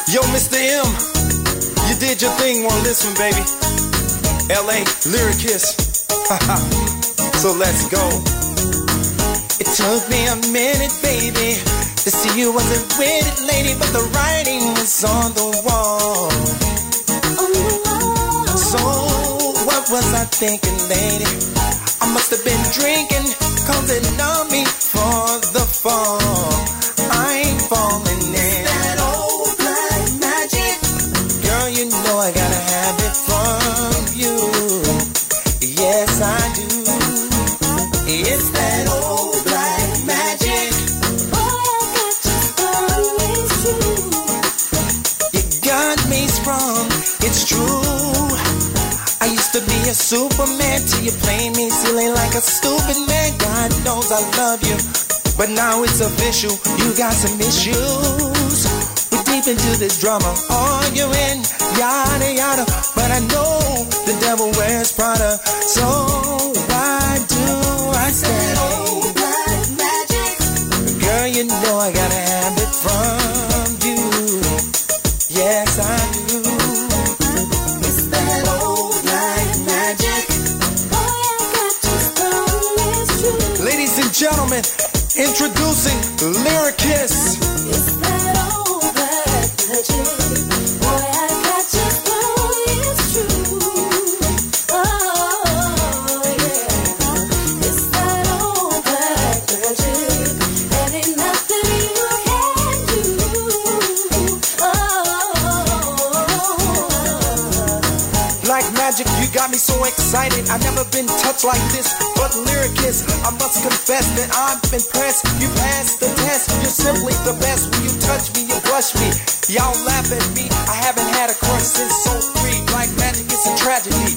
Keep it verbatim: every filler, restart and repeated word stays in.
Yo, Mister M, you did your thing on this one, baby. L A Lyricist. So let's go. It took me a minute, baby, to see you wasn't with it, lady, but the writing was on the wall. On the wall. So what was I thinking, lady? I must have been drinking, cause it numbed me for the fall. I ain't falling in. That old black magic. Girl, you know I gotta have it from you. Yes, I do. It's that old black magic. Boy, I got you sprung, it's true. You got me sprung, it's true. I used to be a superman till you played me silly like a stupid man. God knows I love you, but now it's official, you got some issues. We're deep into this drama, arguing, yada yada. But I know the devil wears Prada, so why do I say old black magic? Girl, you know I gotta have it from you. Yes, I do. It's that old black magic. Boy, I got you sprung, it's true. Ladies and gentlemen, introducing Lyricist. It's that old black magic. Boy, I got you sprung, it's true. Oh, yeah. It's that old black magic. There ain't nothing you can do. Oh. Black magic, you got me so excited. I've never been touched like this. But Lyricist, I must confess that I'm impressed. You passed the test, you're simply the best. When you touch me, you blush me. Y'all laugh at me, I haven't had a crush since so three. Black magic is a tragedy.